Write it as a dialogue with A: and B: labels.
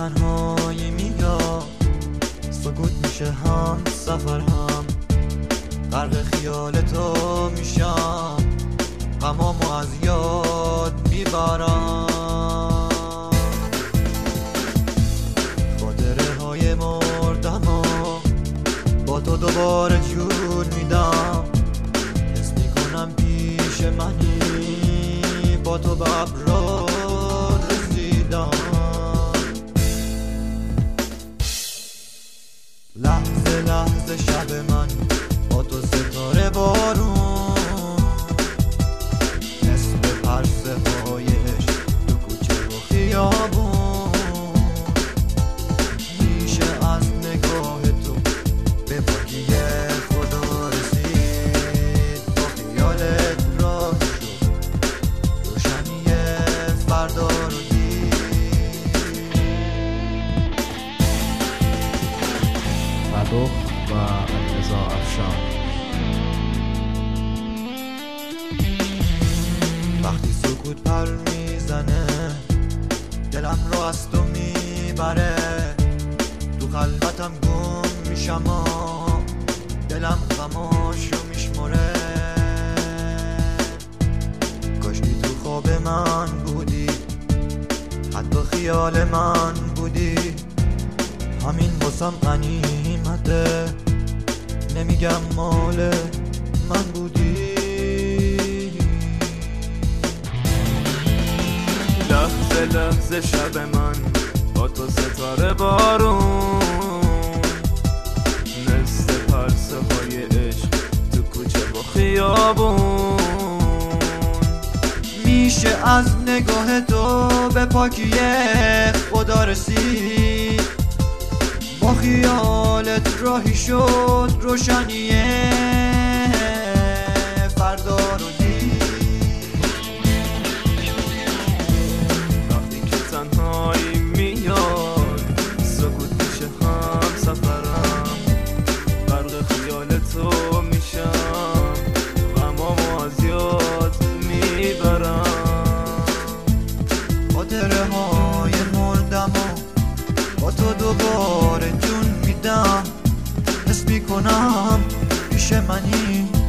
A: تنهایی میاد، سکوت میشه هم سفر هم، غرق خیال تو میشم، غمامو از یاد میبرم. خاطره های مردمو با تو دوباره جون میدم، حس میکنم پیش منی، با تو به ابرار رسیدم. لحظه لحظه شب من با تو ستاره بارون، نصف پرسه های عشق تو کوچه و خیابون، میشه از نگاه تو به پاکی خدا رسید، با خیالت راه شد روشنی فردا رو دید.
B: فرخ و علیرضا افشار.
A: وقتی سکوت پر میزنه دلم رو از تو میبره، تو خلوتم گم میشم و دلم غماشو میشمره. کاشکی تو خواب من بودی، حتی خیال من بودی، همین واسم غنیمته، نمیگم مال من بودی.
C: لحظه لحظه شب من با تو ستاره بارون، نصف پرسه های عشق تو کوچه و خیابون،
A: میشه از نگاه تو به پاکی خدا رسید، با خیالت راهی شد روشنی فردا رو دید.
C: وقتی که تنهایی میاد سکوت میشه هم سفرم، غرق خیال تو میشم، غمامو از یاد میبرم.
A: خاطره های مردمو با تو دوباره جون میدم، حس میکنم پیش منی،